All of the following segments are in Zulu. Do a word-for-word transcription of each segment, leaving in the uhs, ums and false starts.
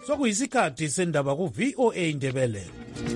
sokuyisikhathi sendaba ku V O A Ndebele.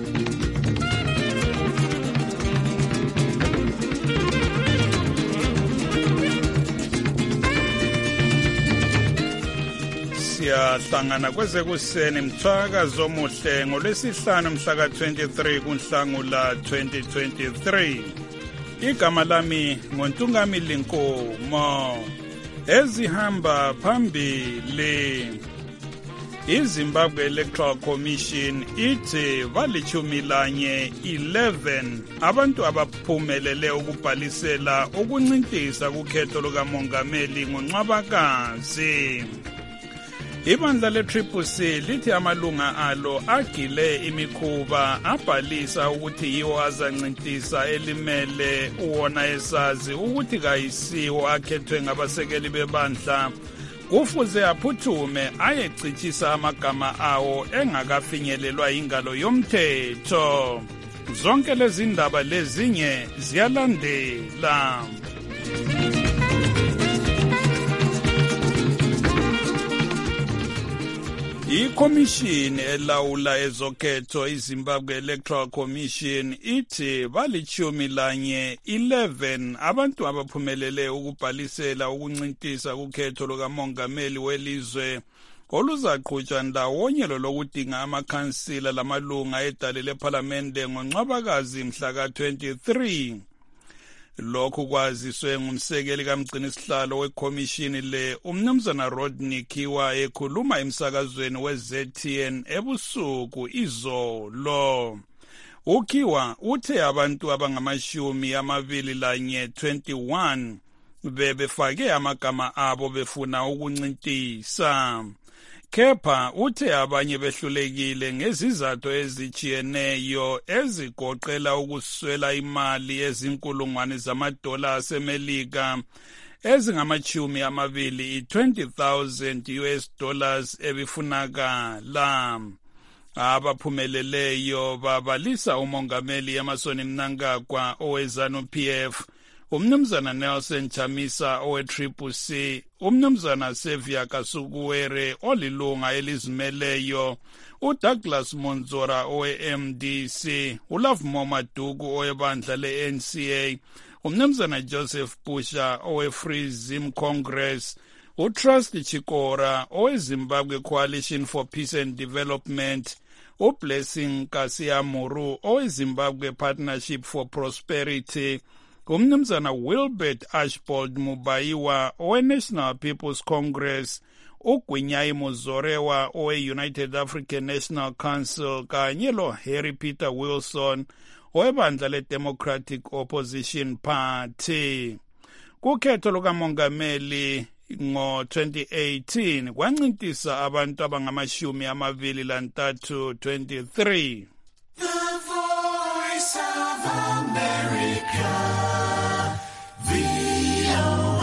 Siyahlangana kweze kuseni mthwakazo omuhle ngolwesihlanu mhla ka twenty-three kuNhlangula twenty twenty-three. Igama lami ngoNtungami Linkomo. Ezihamba phambili. iZimbabwe Electoral Commission ithi valitshumi lanye eleven abantu abaphumelele ukubhalisela ukuncintisa kukhetho lukamongameli ngoNcwabakazi. Ibandla le-Triple C lithi amalunga alo agile imikhuba abhalisa ukuthi yiwo azancintisa elimele uwona esazi ukuthi kayisiwo akhethwe ngabasekeli bebandla kufuze aphuthume ayecitshisa amagama awo engakafinyelelwa ingalo yomthetho. Zonke lezi ndaba lezinye ziyalandela. iKhomishini elawula ezokhetho iZimbabwe Electoral Commission ithi valitshumi lanye eleven abantu abaphumelele ukubhalisela ukuncintisa kukhetho lukamongameli welizwe oluzaqhutshwa ndawonye lokudinga amakhansila lamalunga edale lephalamende ngoNcwabakazi mhla ka twenty-three. Lokhu kwaziswe ngumsekeli kamgcinisihlalo wekhomishini le umnumzana Rodney Kiwa ekhuluma emsakazweni we-Z T N ebusuku izolo. uKiwa uthe abantu abangamashumi amabili lanye twenty-one bebefake amagama abo befuna ukuncintisa. Kepha uthe abanye behlulekile ngezizathu ezijiyeneyo ezigoqela ukuswela imali ezinkulungwane zamadola aseMelika ezingamachumi amabili twenty thousand U S dollars ebifunakala. Abaphumeleleyo babalisa umongameli Emmerson Mnangagwa oweZANU P F, umnumzana Nelson Chamisa owe-Triple C, umnumzana Sevia Kasukuwere olilunga elizimeleyo, uDouglas Monzora owe-M D C, uLovemo Maduku owebandla le-N C A, umnumzana Joseph Pusha owe-Free Zim Congress, uTrust Chikora owe-Zimbabwe Coalition for Peace and Development, uBlessing Kasiamuru owe-Zimbabwe Partnership for Prosperity, umnumzana Wilbert Ashbold Mubaiwa owe-National People's Congress, uGwinyai Muzorewa owe-United African National Council kanye lo-Harry Peter Wilson owebandla le-Democratic Opposition Party. Kukhetho lukamongameli ngo twenty eighteen kwancintisa abantu abangamashumi amabili lantathu twenty-three. The Voice of America, V O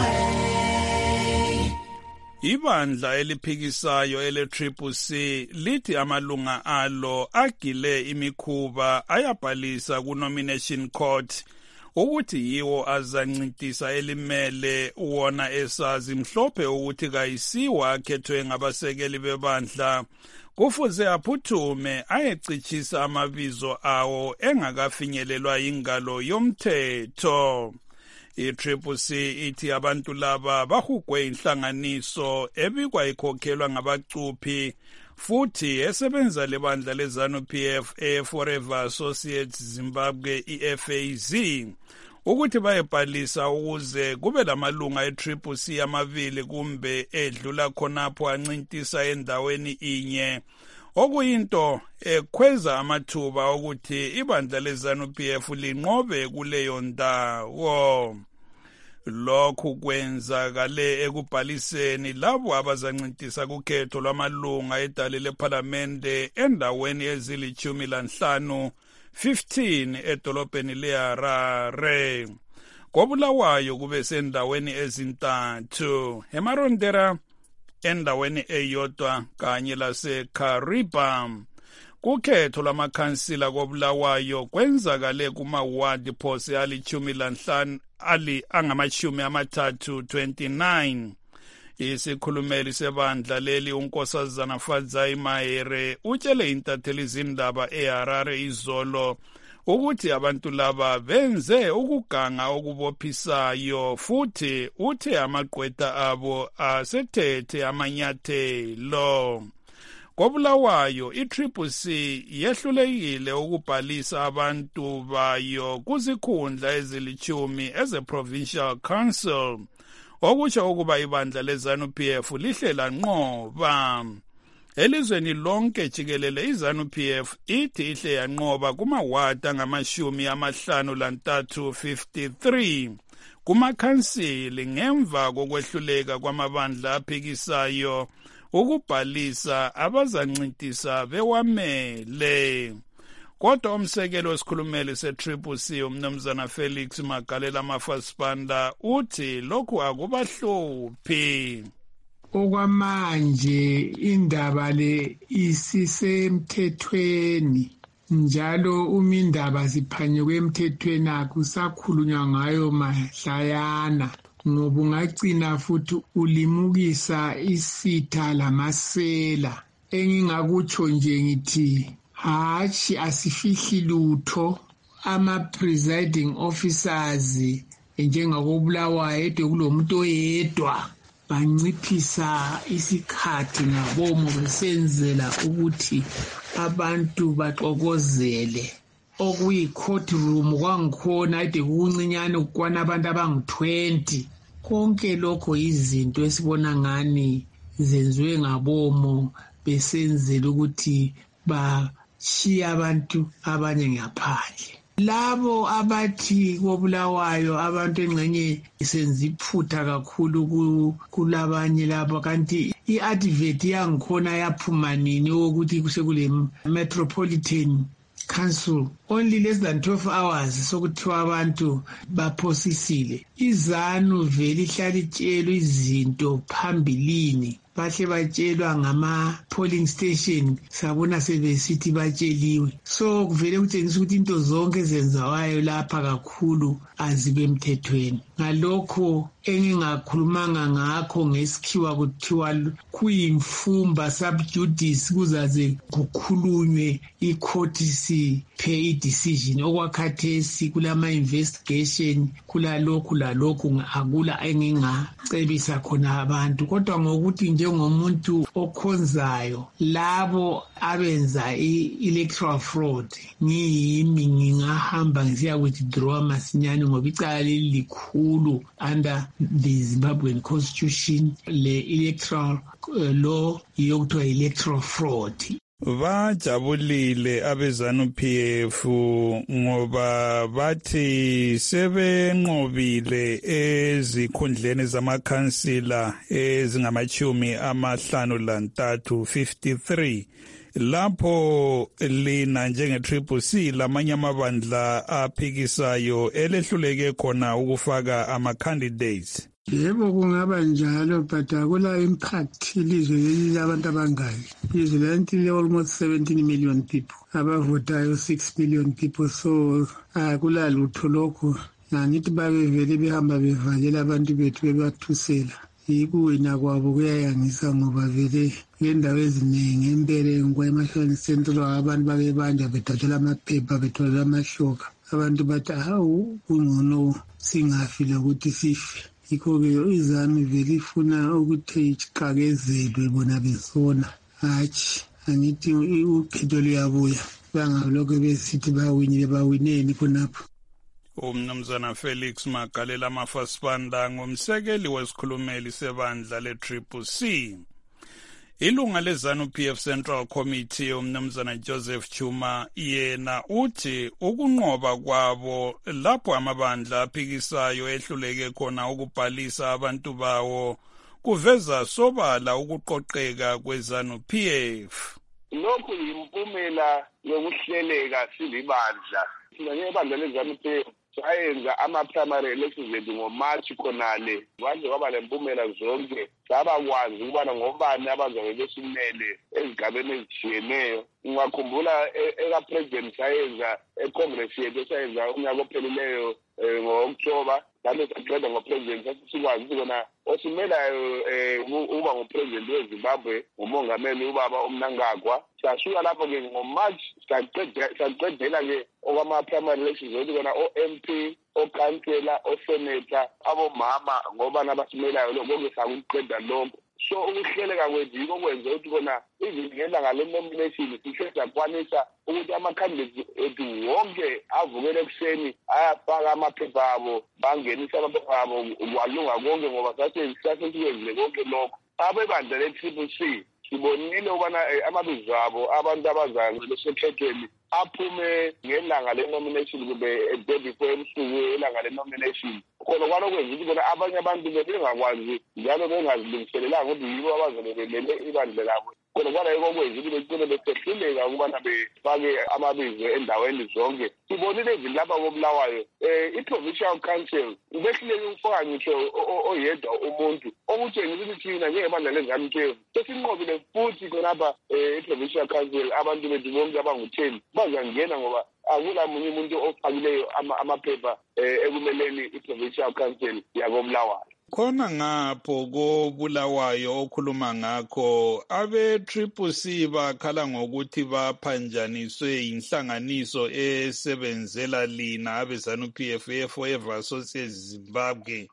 A. Ibandla eliphikisayo ele-Triple C lithi amalunga alo agile imikhuba ayabhalisa ku-Nomination Court ukuthi yiwo azancintisa elimele uwona esazi mhlophe ukuthi kayisiwa akhethwe ngabasekeli bebandla kufuze aphuthume ayecitshisa amabizo awo engakafinyelelwa ingalo yomthetho. I-Triple C ithi abantu laba bahugwe inhlanganiso ebikwa ikhokhelwa ngabacuphi futhi esebenza lebandla leZANU P F e-Forever Associates Zimbabwe I-F A Z ukuthi bayebhalisa ukuze kube lamalunga e-Triple C amabili kumbe edlula khonapho ancintisa endaweni inye, okuyinto ekhweza amathuba ukuthi ibandla leZANU P F linqobe kuleyo ndawo. Lokhu kwenzakale ekubhaliseni labo abazancintisa kukhetho lwamalunga edale lephalamende endaweni ezilitshumi lanhlanu fifteen edolobheni leHarare. KoBulawayo kube sendaweni ezintathu, eMarondera endaweni eyodwa kanye laseKariba. Kukhetho lwamakhansila koBulawayo kwenzakale kumawadi phose alitshumi lanhlanu ali angamashumi amathathu twenty-nine. Isikhulumeli sebandla leli uNkosazana Fadzai Mahere utshele intatheli izindaba eHarare izolo ukuthi abantu laba benze ukuganga okubophisayo futhi uthe amagqwetha abo asethethe amanyathelo. KoBulawayo i-Triple C yehlulekile ukubhalisa abantu bayo kuzikhundla ezilichumi eze-Provincial Council, okusho ukuba ibandla le-ZANU-P F lihle lanqoba. Elizweni lonke jikelele i-ZANU-P F ithi ihle yanqoba kumawadi angamashumi amahlanu lantathu fifty-three kumakhansili ngemva kokwehluleka kwamabandla aphikisayo ukubhalisa abazancintisa bewamele. Kodwa umsekelo wesikhulumeli se-Triple C umnumzana Felix Magalela Mafasipanda uthi lokhu akubahluphi. Okwamanje indaba le isisemthethweni njalo uma indaba ziphanyekwe emthethweni akusakhulunywa ngayo mahlayana ngoba ungagcina futhi ulimukisa isitha lamasela. Engingakutsho nje ngithi hatshi asifihli lutho ama-presiding officers njengakobulawayo ede kulomuntu oyedwa banciphisa isikhathi ngabomo besenzela ukuthi abantu baxokozele. Okuyi-courtroom kwangikhona ede kuncinyane ukwana abantu abangu-twenty. Konke lokho izinto esibona ngani zenziwe ngabomo besenzela ukuthi bashiye abantu abanye ngaphandle. Labo abathi koBulawayo abantu engxenye senza iphutha kakhulu kulabanye labo kanti i-advert yangikhona yaphuma nini ukuthi kusekule Metropolitan Council only less than twelve hours sokuthiwa abantu baphosisile. iZANU vele ihlala itshelwe izinto phambilini bahle batshelwa ngama-polling station sabona sebesithi batsheliwe. So kuvele kutshengisa ukuthi into zonke ezenzawayo lapha kakhulu azibe emthethweni. Ngalokho engingakhulumanga ngakho ngesikhiwa kuthiwa kuyimfumba subjudice kuzaze kukhulunywe i-court siphe i-decision. Okwakhathesi kulama-investigation kulalokhu lalokhu akula engingacebisa khona abantu. Kodwa ngokuthi njengomuntu okhonzayo labo abenza i-electoral fraud ngiyimi ngingahamba ngisiya withdraw masinyane ngoba icala leli likhulu under the Zimbabwean constitution. Le electoral uh, law yokuthiwa electoral fraud. Bajabulile abe-ZANU-P F ngoba bathi sebenqobile ezikhundleni zamakhansila ezingamachumi amahlanu lantathu fifty-three. Lapho lina njenge-Triple C lamanye amabandla aphikisayo elehluleke khona ukufaka ama-candidates. Yebo kungaba njalo but akula impact ilizwe leli labantu abangayo. Ilizwe leli le almost seventeen million people abavotayo six million people, so akula lutho lokho. Ngithi babe vele behamba bevalela abantu bethu bebathusela. Yikuwina kwabo kuyayangisa ngoba vele ngendawo eziningi empeleni kwemashoni central abantu bake banja bethathela amaphepha bethola amashoka. Abantu bathi hawu kungcono singafile ukuthi sife. Yikho-ke iZANU vele ifuna ukuthi iqakezelwe bona besona. Hatshi angithi ukhetho luyabuya bangalokho besithi bawinile bawineni khonapho. Umnumzana Felix Magalela Mafasipanda ngumsekeli wesikhulumeli sebandla le-Triple C. Ilunga le-ZANU-P F Central Committee umnumzana Joseph Chuma yena uthi ukunqoba kwabo lapho amabandla aphikisayo ehluleke khona ukubhalisa abantu bawo kuveza sobala ukuqoqeka kwe-ZANU-P F. Lokhu yimpumela yokuhleleka silibandla. Thina ngebandla le-ZANU-P F sayenza ama-primary elections ethu ngoMarch khonale kwaze kwaba lempumela zonke sabakwazi ukubana ngobani abazabe besimele ezigabeni ezitshiyeneyo. Ungakhumbula eka-president sayenza econgress yethu sayenza unyaka ophelileyo ngo-October njalo saqeda ngopresident sasikwazi ukuthi kona osimelayo um uba ngupresident weZimbabwe ngumongameli ubaba uMnangagwa. Sasuka lapho-ke ngoMarch saqedela-ke okwama-primary elections ukuthi kona o-M P, okansela, oseneta, abomama ngoba nabasimelayo lokho konke sakuqeda lokho. So ukuhleleka kwethu yiko kwenze ukuthi kona izingela ngale nomination sisho sakwanisa ukuthi ama-candidates ethu wonke avukele ekuseni ayafaka amaphepha abo bangenisa amaphepha abo kwalunga konke ngoba sasesikwenzile konke lokho. Abebandla le-Triple C sibonile ukubana amabizo abo abantu abazayo besekhethweni aphume ngelanga le-nomination kumbe day before ebusuku elanga le-nomination. Khona kwalokwenza ukuthi bona abanye abantu bebengakwazi njalo bengazilungiselelanga ukuthi yibo abazobe belele ibandla labo. Khona kwalayiko kwenza ukuthi begcine besehluleka ukubana befake amabizo endaweni zonke. Sibonile even lapha koBulawayo um i-provincial council behluleke ukufaka ngitsho oyedwa umuntu okutshengisa ukuthi thina njengebandla leZANU P F sesinqobile futhi khonapha i-provincial council abantu bethu bonke abangu-ten bazangena ngoba akula munye umuntu ofakileyo amaphepha ekumeleni i-provincial council yakoBulawayo. Khona ngapho koBulawayo okhuluma ngakho abe-Triple C bakhala ngokuthi baphanjaniswe inhlanganiso esebenzela lina abeZANU P F eForever Associates Zimbabwe.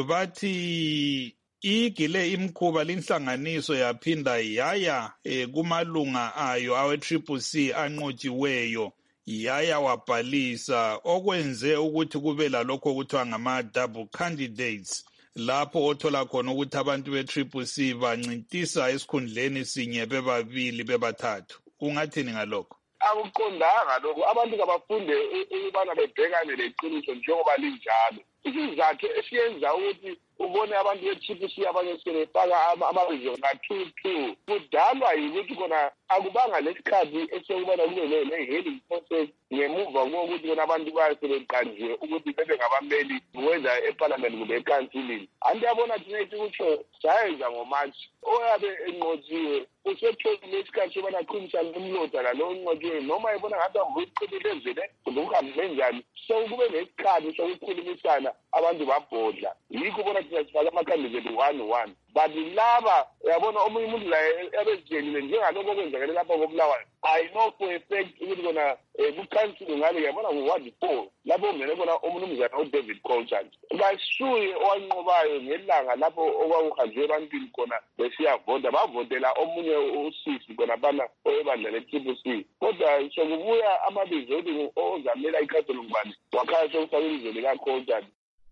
Bathi igile imkhuba linhlanganiso yaphinda yaya eh, kumalunga ayo awe-Triple C anqotshiweyo yaya wabhalisa okwenze ukuthi kube lalokho kuthiwa ngama-double candidates lapho othola khona ukuthi abantu be-Triple C bancintisa esikhundleni sinye bebabili bebathathu. Ungathini ngalokho? Akuqondanga lokho. Abantu kabafunde ukubana bebhekane leqiniso njengoba linjalo. Isizathu esiyenza ukuthi ubone abantu be-Triple C abanye sebefaka amabizo nga-two two kudalwa yikuthi khona akubanga lesikhathi esokubana kube ne-hearing process ngemuva kokuthi kona abantu basebeqanjiwe ukuthi bebe ngabameli whether eparliament kumbe ekansilini. Andiyabona thina ethi kutsho sayenza ngoMarch oyabe enqotshiwe usetholile isikhathi sobana aqhumisane umloda lalo onqotshiwe noma ebona ngathi angoyiqibelezele kumbe uhambe njani. So kube nesikhathi sokukhulumisana abantu babhodla. Yikho bona thina sifake amakhandidate one one. But laba yabona omunye umuntu la ebezitshelile njengalokho okwenzakele lapha koBulawayo. I know for a fact ukuthi kona ku-council ngale yabona ngo-ward four lapho ungene kona umnumzana uDavid Colchard. Basuye owanqobayo ngelanga lapho okwakuhanjwe ebantwini khona besiyavota bavotela omunye usisi khona bana oyebandla le-Triple C. Kodwa sokubuya amabizo ukuthi ozamela ikhansela ngubani wakhala sokufaka ibizo lika-Colchard.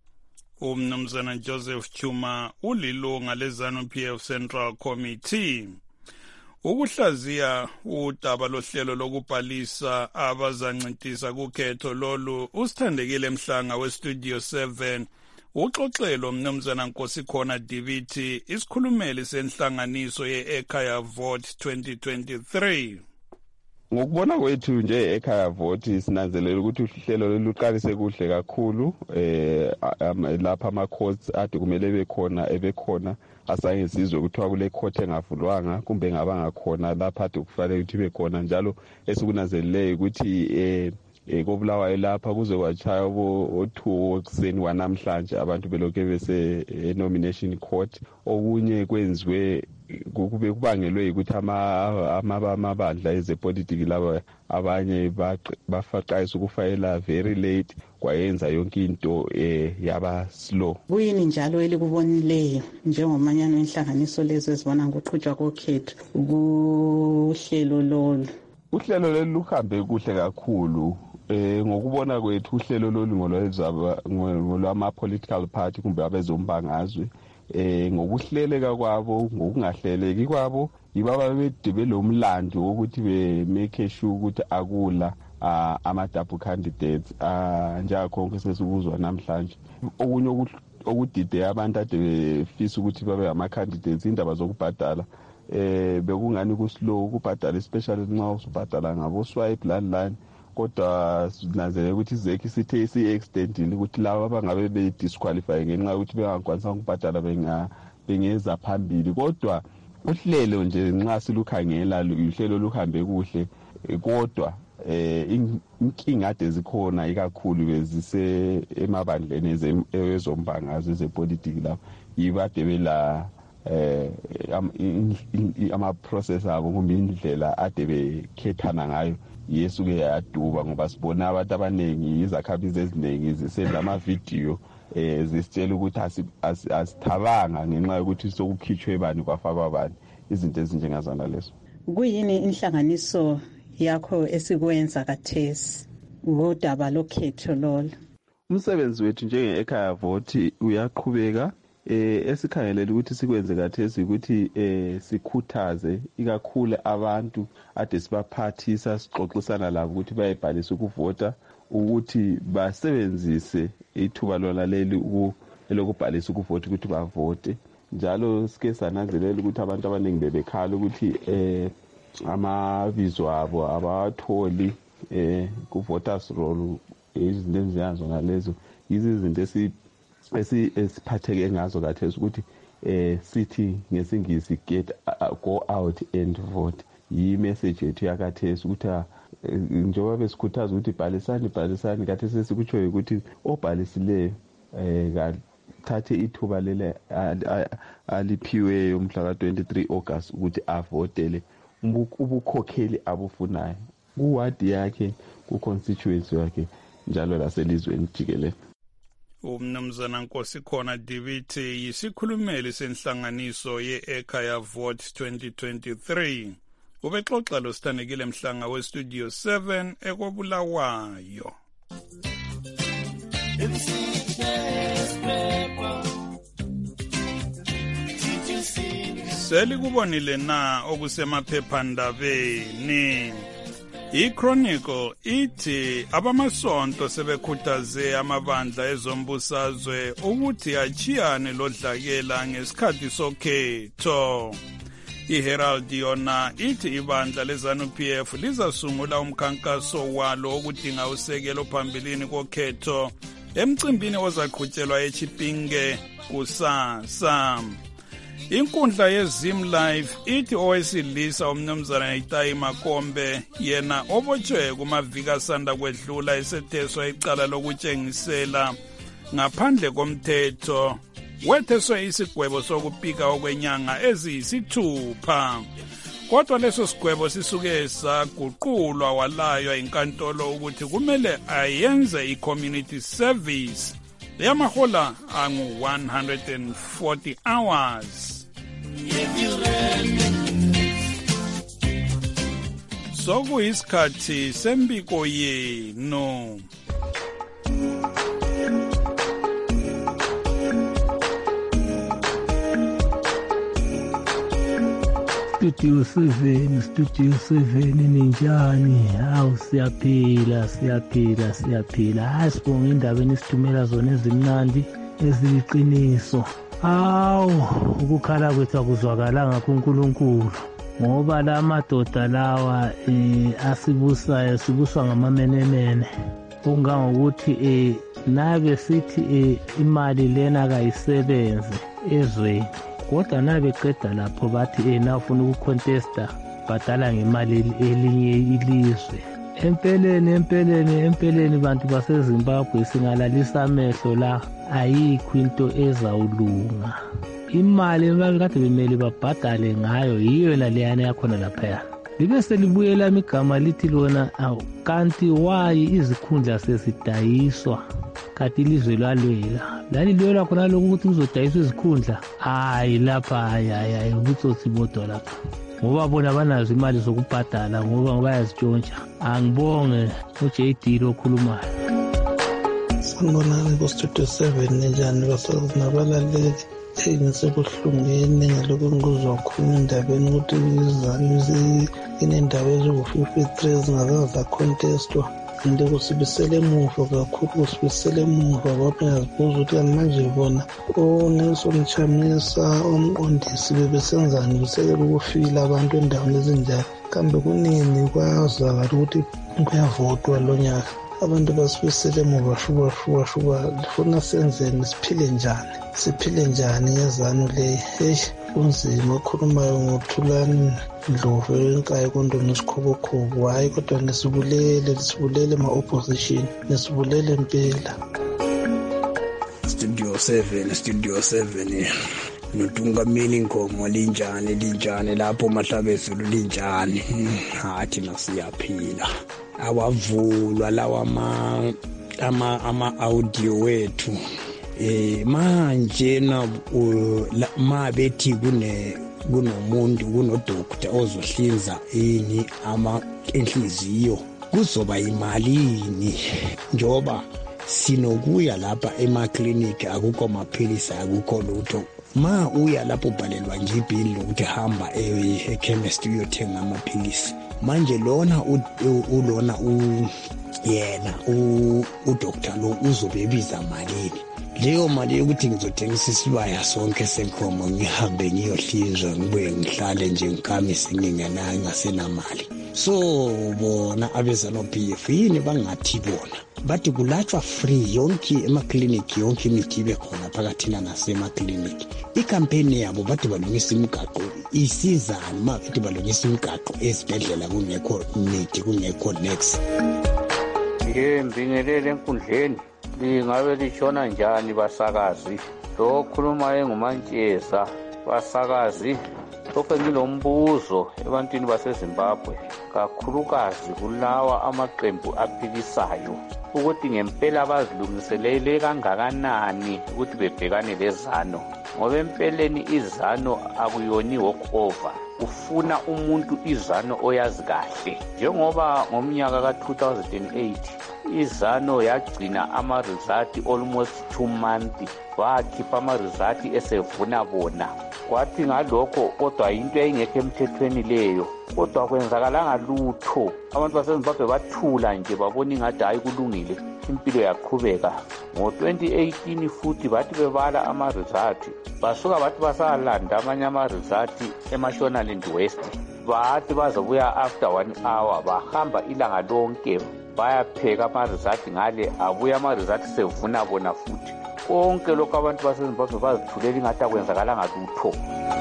Umnumzana Joseph Chuma ulilunga leZANU P F Central Committee. Ukuhlaziya udaba lohlelo lokubhalisa abazancintisa kukhetho lolu usithandekile Mhlanga weStudio seven uxoxelo mnumzana Nkosikhona Diviti isikhulumeli senhlanganiso ye-Ekhaya Vote twenty twenty-three. Ngokubona kwethu nje ekhaya vote sinanzelela ukuthi uhlelo luqalise kuhle kakhulu eh lapha ama courts ade kumele bekhona ebekhona asange sizwe kuthiwa kule court engavulwanga kumbe ngabanga khona lapha ade kufanele ukuthi bekhona njalo esikunanzeleleyo ukuthi eh koBulawayo lapha kuze kwachaya o-two kuseni wanamhlanje abantu belokhe bese nomination court okunye kwenziwe kube kubangelwe ukuthi ama amabandla ezepolitiki laba abanye bafaqayisa ukufayela very late kwayenza yonke into eh yaba slow. Kuyini njalo elikubonileyo njengomanyano enhlanganiso lezo ezibona ngokuqhutshwa kokhetho kuhlelo lolu? Uhlelo lolu luhambe kuhle kakhulu. Eh ngokubona kwethu uhlelo lolu ngolwezaba ngolwama political party kumbe abezombangazwe eh ngokuhleleka kwabo ngokungahleleki kwabo yibaba bedibele umlando ukuthi be make sure ukuthi akula uh, ama double candidates uh, njalo konke sesikuzwa namhlanje okunye okudide abantu ade befisa ukuthi babe ama candidates indaba zokubhadala eh bekungani kuslow ukubhadala especially nxa usubhadala ngabo swipe landline kodwa sinanzele ukuthi izeki sithe isi-extendile ukuthi laba abangabe be-disqualify ngenxa ukuthi bengakwanisa ukubhadala benga bengeza phambili kodwa uhlelo nje nxa silukhangela uhlelo luhambe kuhle kodwa eh inkinga ade zikhona ikakhulu bezise emabandleni ezombangazwe ezepolitiki lapho yibade bela eh ama process abo kumbe indlela ade bekhethana ngayo yesuke yaduba ngoba sibona abantu abanengi izakhabizi eziningi zisenza ama video eh zisitshela ukuthi asithabanga ngenxa yokuthi sokukhitshwe bani kwafakwa bani izinto ezinjengazana lezo. Kuyini inhlanganiso yakho esikwenza kathesi ngodaba lokhetho lolo? Umsebenzi wethu njenge ekhaya vote uyaqhubeka eh esikhangelela ukuthi sikwenze kathesi ukuthi eh sikhuthaze ikakhulu abantu ade sibaphathisa sixoxisana labo ukuthi bayibhalise ukuvota ukuthi basebenzise ithuba lona leli lokubhalisa ukuvota ukuthi bavote. Njalo sike sananzelela ukuthi abantu abaningi bebekhala ukuthi eh amabizo abo abatholi eh ku voters roll izinto eziyazo ngalezo izinto esi esiphatheke ngazo kathesi ukuthi eh sithi ngesingisi get uh, go out and vote. Yi message yethu yakathesi ukuthi njengoba besikhuthaza ukuthi bhalisani bhalisani kathesi sikutsho ukuthi obhalisileyo eh thathe ithuba lele aliphiwe umhla ka twenty-three August ukuthi avotele ubukhokheli abufunayo kuwadi yakhe ku constituency yakhe njalo laselizweni jikelele. Umnumzana Nkosikhona David yisikhulumeli senhlanganiso ye-Ekhaya Vote twenty twenty-three. Ubexoxa lo Sithandekile Mhlanga we Studio seven ekobulawayo. Selikubonile na okusemaphephandabeni. I-Chronicle ithi abamasonto sebekhuthaze amabandla ezombusazwe ukuthi achiyane lodlakela ngesikhathi sokhetho. I-Herald yona ithi ibandla leZANU-P F lizasungula umkhankaso walo okudinga usekelo phambilini kokhetho emcimbini ozaqhutyelwa eChipinge kusasa. Inkundla yeZim Live ithi owesilisa umnumzana Itayi Makombe yena obotshwe kumaviki asanda kwedlula esetheswa icala lokutshengisela ngaphandle komthetho wetheswe isigwebo sokupika okwenyanga eziyisithupha. Kodwa leso sigwebo sisuke saguqulwa walaywa inkantolo ukuthi kumele ayenze i-community service yamahola angu one hundred forty hours. Sokuyisikhathi sembiko yenu. Studio seven, Studio seven ninjani? Hawu siyaphila, siyaphila, siyaphila. Hayi sibonga indabeni isithumela zona ezimnandi eziliqiniso. Hawu ukukhala kwethu akuzwakalanga kuNkulunkulu ngoba la madoda lawa eh asibusayo sibuswa ngamamenemene. Kungangokuthi eh nabe sithi eh imali lena kayisebenze ezweni. Kodwa nabe qeda lapho bathi eh nafuna ukucontesta badala ngemali elinye ilizwe. Empeleni empeleni empeleni bantu baseZimbabwe singalalisa amehlo la ayikho into ezawulunga. Imali ebakade bemeli babhadale ngayo yiyo naleyana yakhona lapha. Libe selibuyela igama lithi lona kanti wayi izikhundla sezidayiswa kanti ilizwe lalwela. Lali liyola khona lokho ukuthi uzodayiswa izikhundla hayi lapha hayi hayi ubutsotsi bodwa lapha. Ngoba bona banazo imali zokubhadala ngoba bayazitshontsha. Angibonge uJ D lokhulumayo. Sanibonani ku Studio seven njani basazi nabalaleli engisekuhlungeni ngalokho ngikuzwa khona indabeni ukuthi izanu inendawo eziwu-fifty-three zingakaza contestwa into kusibisele emuva kakhulu kusibisele emuva ngoba ngiyazibuza ukuthi manje bona oNelson Chamisa omqondisi bebesenzani kusekela ukufila abantu endaweni ezinjalo kambe kunini kwazakala ukuthi kuyavotwa lo nyaka. abantu basibuyisele emuva shuba shuba shuba lifuna senzeni siphile njani siphile njani yazano le hey kunzima okhulumayo ngothulani Ndlovu enkayi kondona isikhobokhobo hayi kodwa nesibulele sibulele ma-opposition nesibulele impela. Studio seven Studio seven notungameli inkomo linjani linjani lapho mahlabezulu linjani hathi nasiyaphila awavulwa lawa ama ama ama audio wethu eh manje na mabethi kune kunomuntu kunodoktor ozohlinza ini ama enhliziyo kuzoba imalini njoba sinokuya lapha emaklinika akukho maphilisi akukho lutho ma uya lapho ubhalelwa nje ibill ukuthi hamba e-chemist uyothenga amaphilisi manje lona ulona u yena udoctor lo uzobebiza malini leyo mali ukuthi ngizothengisa isibaya sonke senkomo ngihambe ngiyohlinzwa ngibuye ngihlale nje ngikamise ngingenayo ngasenamali so bona abeza no P F yini bangathi bona bathi kulatshwa free yonke emaklinikhi yonke imithi ibe khona phakathi nasemaklinikhi ikampeni yabo bathi balungisa imigaqo isizana mabethi balungisa imigaqo esibhedlela kungekho imithi kungekho next ngembingelele enkundleni lingabe lishona njani basakazi lo khuluma engumantsheza basakazi lokho ngilombuzo ebantwini baseZimbabwe kakhulukazi kulawa amaqembu aphikisayo ukuthi ngempela bazilungiselele kangakanani ukuthi bebhekane lezano ngoba empeleni izano akuyoni walk over ufuna umuntu izano oyazi kahle njengoba ngomnyaka ka two thousand eight izano yagcina ama result almost two months wakhipha ama result esevuna bona kwathi ngalokho kodwa into engekho emthethweni leyo kodwa kwenzakalanga lutho abantu baseZimbabwe bathula nje babona ingathi hayi kulungile impilo yaqhubeka ngo twenty eighteen futhi bathi bebala ama result basuka bathi basalanda amanye ama result eMashonaland West bathi bazobuya after one hour bahamba ilanga lonke bayapheka ama result ngale abuya ama result sevuna bona futhi konke lokho abantu baseZimbabwe bazithulela ingathi akwenzakalanga lutho.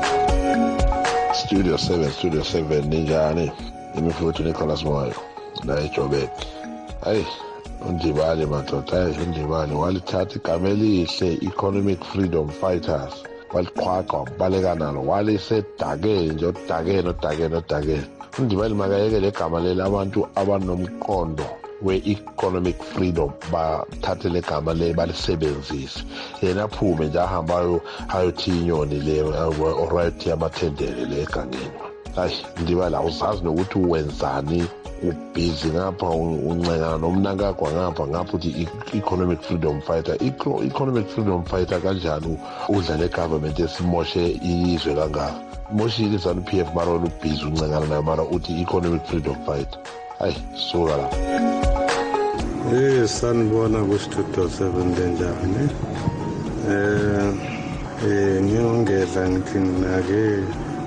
Studio seven Studio seven ninjani imifuthu Nicholas Moyo la eJobek hayi undibali madoda hayi undibali walithatha igama elihle economic freedom fighters waliqhwaqa baleka nalo walisedake nje odake nodake nodake undibali makayeke legama leli abantu abanomqondo we-economic freedom bathathe legama le balisebenzise yena aphume nje ahambayo ayothi inyoni le alright yamathendele le egangeni hayi ndibala uzazi nokuthi wenzani ubhizi ngapha uncengana nomnakagwa ngapha ngapha uthi economic freedom fighter economic freedom fighter kanjani udla le government esimoshe izwe kangaka moshile zanu P F mara ubhizi uncengana nayo mara uthi economic freedom fighter hayi suka la eh sanibona ku Studio seven njani eh eh ngiyongeza ngithi nake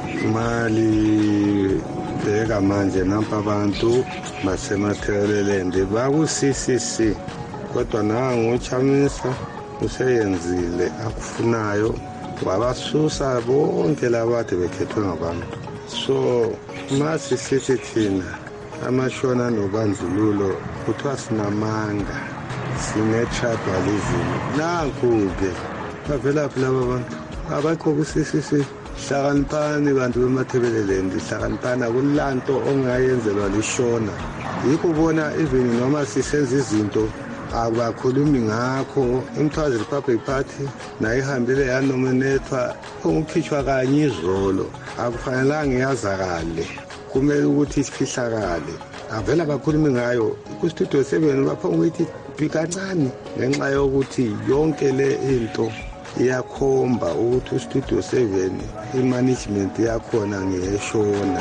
mali bheka manje nampa abantu basematheleland baku C C C kodwa nangu uChamisa useyenzile akufunayo wabasusa bonke labathi bekhethwe ngabantu so masi sithi thina amashona nobandlululo kuthiwa sinamanga sine-tribalism nanku-ke bavelaphi laba bantu abakho ku-C C C hlakaniphani bantu bemathebeleland hlakaniphani akulanto ongayenzelwa lishona yikho ubona even noma sisenza izinto abakhulumi ngakho iMthwazi Republic Party nayihambile yanominethwa ukukhishwa kanye izolo akufanelanga iyazakale kumele ukuthi isifihlakale avela abakhulumi ngayo ku Studio seven bapha ukuthi bikancane ngenxa yokuthi yonke le into iyakhomba ukuthi u Studio seven imanagement yakhona ngiyeshona.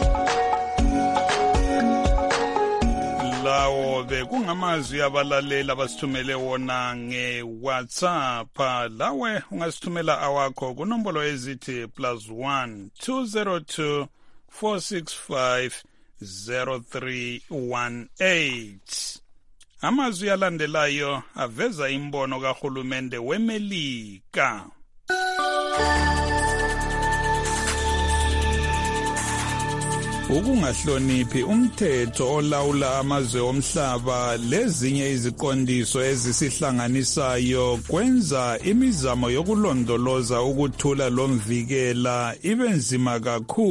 Lawo bekungamazwi abalaleli abasithumele wona nge-WhatsApp. Lawe ungasithumela awakho kunombolo ezithi plus one two zero two four six five zero three one eight. Amazwi alandelayo aveza imbono kahulumende weMelika. Ukungahloniphi umthetho olawula amazwe omhlaba lezinye iziqondiso ezisihlanganisayo kwenza imizamo yokulondoloza ukuthula lomvikela ibe nzima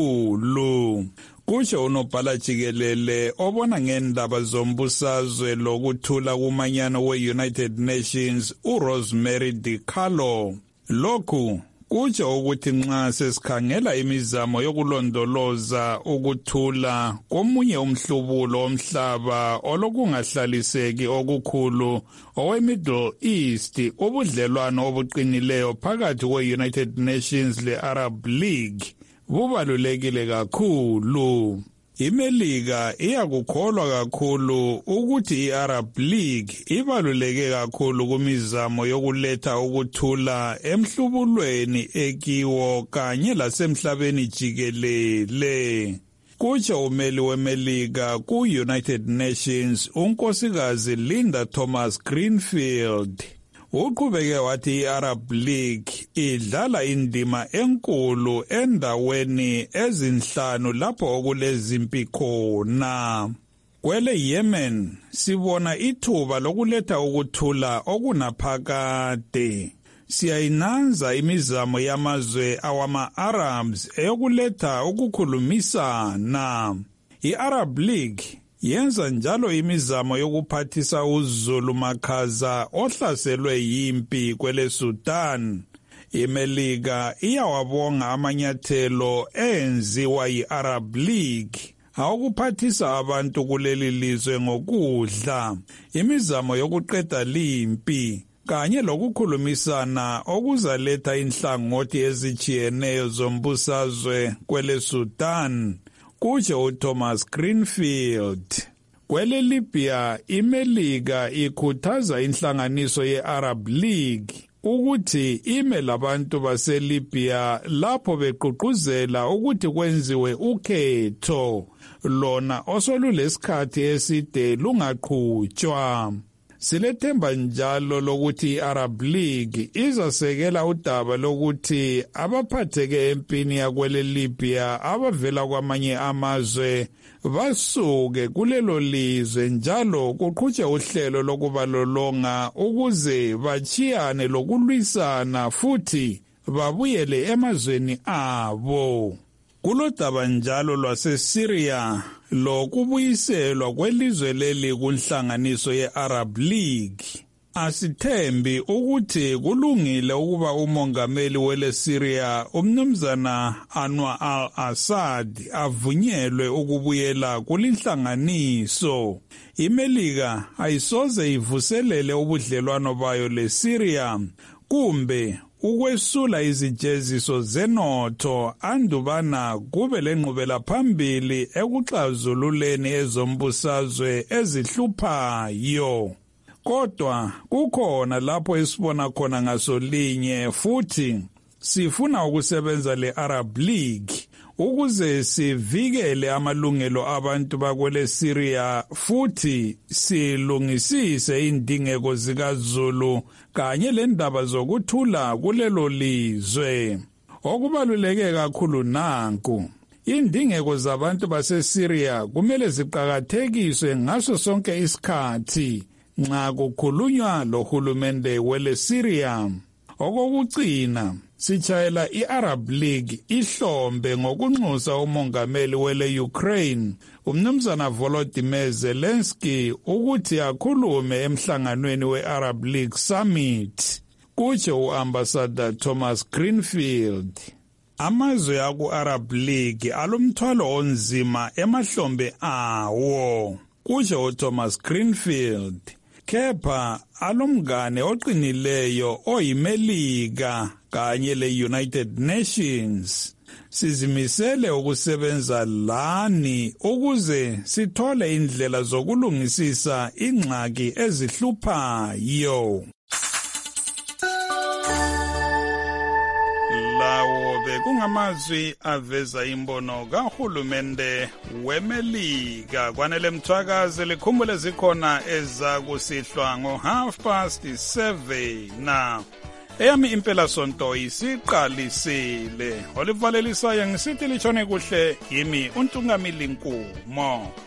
kakhulu. Kusho unobhala jikelele obona ngendaba zombusazwe lokuthula kumanyano we-United Nations uRosemary DiCarlo. Lokhu kutsho ukuthi nxa sesikhangela imizamo yokulondoloza ukuthula komunye umhlubulo omhlaba olokungahlaliseki okukhulu owe-Middle East, ubudlelwano obuqinileyo phakathi kwe-United Nations le-Arab League bubalulekile kakhulu. iMelika iyakukholwa kakhulu ukuthi i-Arab League ibaluleke kakhulu kumizamo yokuletha ukuthula emhlubulweni ekiwo kanye lasemhlabeni jikelele. Kutsho umeli weMelika ku-United Nations unkosikazi Linda Thomas-Greenfield. Uqhubeke wathi i-Arab League idlala indima enkulu endaweni ezinhlanu lapho okulezimpi khona. Kwele Yemen sibona ithuba lokuletha ukuthula okunaphakade. Siyayinanza imizamo yamazwe awama-Arabs eyokuletha ukukhulumisana. I-Arab League yenza njalo imizamo yokuphathisa uZulu makhaza ohlaselwe yimpi kwele Sudan. iMelika iyawabonga amanyathelo enziwa yi-Arab League awokuphathisa abantu kuleli lizwe ngokudla, imizamo yokuqeda limpi kanye lokukhulumisana okuzaletha inhlangothi ezijiyeneyo zombusazwe kwele Sudan. Kutsho uThomas Greenfield. Kwele Libya iMelika ikhuthaza inhlanganiso ye-Arab League ukuthi ime labantu baseLibya lapho beququzela ukuthi kwenziwe ukhetho lona osolulesikhathi eside lungaqhutshwa. Silethemba njalo lokuthi i-Arab League izasekela udaba lokuthi abaphatheke empini yakwele Libya abavela kwamanye amazwe basuke kulelo lizwe njalo kuqhutshwe uhlelo lokubalolonga ukuze bachiyane lokulwisana futhi babuyele emazweni abo. Kulodaba njalo lwaseSyria lokubuyiselwa kwelizwe leli kunhlanganiso ye-Arab League. Asithembi ukuthi kulungile ukuba umongameli wele Syria umnumzana Anwar al-Assad avunyelwe ukubuyela kulinhlanganiso. iMelika ayisoze ivuselele ubudlelwano bayo leSyria kumbe ukwesula izijeziso zenotho andubana kube lenqubela phambili ekuxazululeni ezombusazwe ezihluphayo. Kodwa kukhona lapho esibona khona ngasolinye futhi sifuna ukusebenza le-Arab League ukuze sivikele amalungelo abantu bakwele Syria futhi silungisise indingeko zikaZulu kanye lendaba zokuthula kulelo lizwe. Okubaluleke kakhulu nanku, indingeko zabantu baseSyria kumele ziqhakathekiswe ngaso sonke isikhathi nxa kukhulunywa lohulumende wele Syria. Okokucina, sichayela i-Arab League ihlombe ngokunxusa umongameli wele Ukraine umnumzana Volodymyr Zelensky ukuthi akhulume emhlanganweni we-Arab League Summit. Kutsho u-Ambassador Thomas Greenfield. Amazwe aku-Arab League alomthwalo onzima emahlombe awo. Kutsho uThomas Greenfield. Kepha alomngane oqinileyo oyiMelika kanye le-United Nations. Sizimisele ukusebenza lani ukuze sithole indlela zokulungisisa ingxaki ezihluphayo. Lawo kungamazwi aveza imbono kahulumende wemelika. Kwanele mthwakazi likhumbule zikhona eza kusihlwa ngo half past seven na eyami impela sonto isiqalisile. Olivalelisayo ngisithi litshone kuhle yimi uNtungamili Nkumo.